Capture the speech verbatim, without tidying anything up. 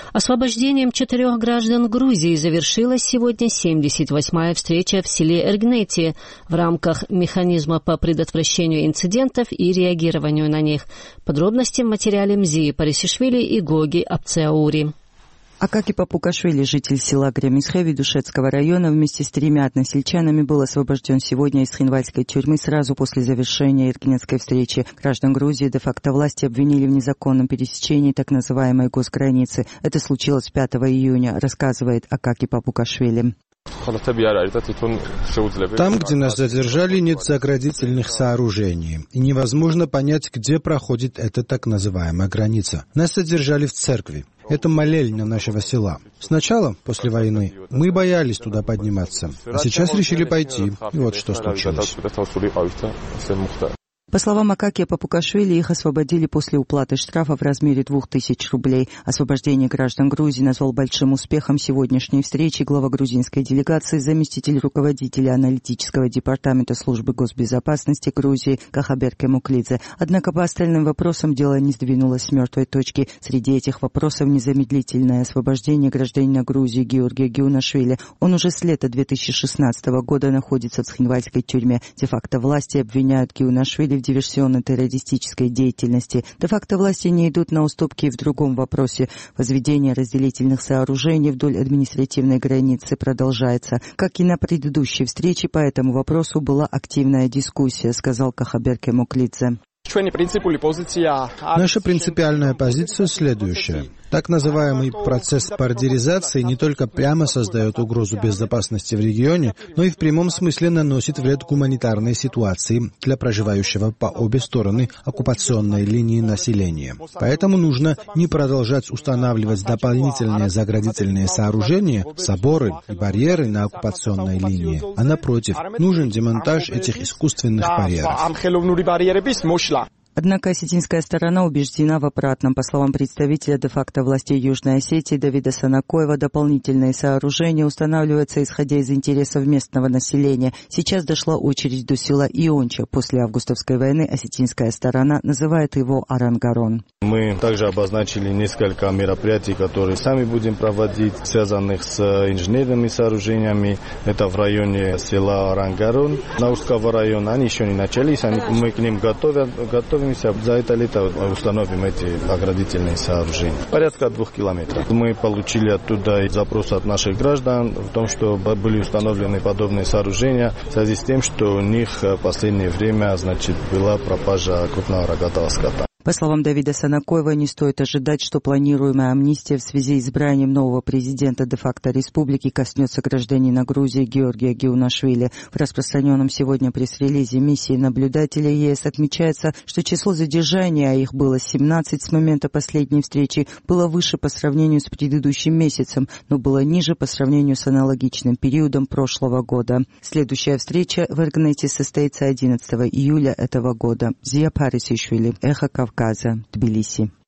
Освобождением четырех граждан Грузии завершилась сегодня семьдесят восьмая встреча в селе Эргнети в рамках механизма по предотвращению инцидентов и реагированию на них. Подробности в материале Мзии Парисишвили и Гоги Апцеаури. Акаки Папукашвили, житель села Гремисхеви Душетского района, вместе с тремя односельчанами был освобожден сегодня из Цхинвальской тюрьмы сразу после завершения Эргнетской встречи. Граждан Грузии де-факто власти обвинили в незаконном пересечении так называемой госграницы. Это случилось пятого июня, рассказывает Акаки Папукашвили. Там, где нас задержали, нет заградительных сооружений, и невозможно понять, где проходит эта так называемая граница. Нас задержали в церкви. Это молельня нашего села. Сначала, после войны, мы боялись туда подниматься, а сейчас решили пойти, и вот что случилось. По словам Акаки Папукашвили, их освободили после уплаты штрафа в размере двух тысяч рублей. Освобождение граждан Грузии назвал большим успехом сегодняшней встречи глава грузинской делегации, заместитель руководителя аналитического департамента службы госбезопасности Грузии Кахаберке Муклидзе. Однако по остальным вопросам дело не сдвинулось с мертвой точки. Среди этих вопросов незамедлительное освобождение гражданина Грузии Георгия Геунашвили. Он уже с лета две тысячи шестнадцатого года находится в Цхинвальской тюрьме. Де-факто власти обвиняют Геунашвили в диверсионно-террористической деятельности. Де-факто власти не идут на уступки и в другом вопросе. Возведение разделительных сооружений вдоль административной границы продолжается. Как и на предыдущей встрече, по этому вопросу была активная дискуссия, сказал Кахаберке Муклидзе. Наша принципиальная позиция следующая. Так называемый процесс бардеризации не только прямо создает угрозу безопасности в регионе, но и в прямом смысле наносит вред гуманитарной ситуации для проживающего по обе стороны оккупационной линии населения. Поэтому нужно не продолжать устанавливать дополнительные заградительные сооружения, соборы и барьеры на оккупационной линии, а напротив, нужен демонтаж этих искусственных барьеров. Однако осетинская сторона убеждена в обратном. По словам представителя де-факто властей Южной Осетии Давида Санакоева, дополнительные сооружения устанавливаются исходя из интересов местного населения. Сейчас дошла очередь до села Ионча. После августовской войны осетинская сторона называет его Арангарон. Мы также обозначили несколько мероприятий, которые сами будем проводить, связанных с инженерными сооружениями. Это в районе села Арангарон, Наурского района. Они еще не начались, они, мы к ним готовят, готовим. За это лето установим эти оградительные сооружения. Порядка двух километров. Мы получили оттуда запрос от наших граждан в том, что были установлены подобные сооружения в связи с тем, что у них в последнее время, значит, была пропажа крупного рогатого скота. По словам Давида Санакоева, не стоит ожидать, что планируемая амнистия в связи с избранием нового президента де-факто республики коснется гражданина Грузии Георгия Геунашвили. В распространенном сегодня пресс-релизе миссии наблюдателей ЕС отмечается, что число задержаний, а их было семнадцать с момента последней встречи, было выше по сравнению с предыдущим месяцем, но было ниже по сравнению с аналогичным периодом прошлого года. Следующая встреча в Эргнете состоится одиннадцатого июля этого года. Зия Парисишвили, Эхо Кавказа, Тбилиси.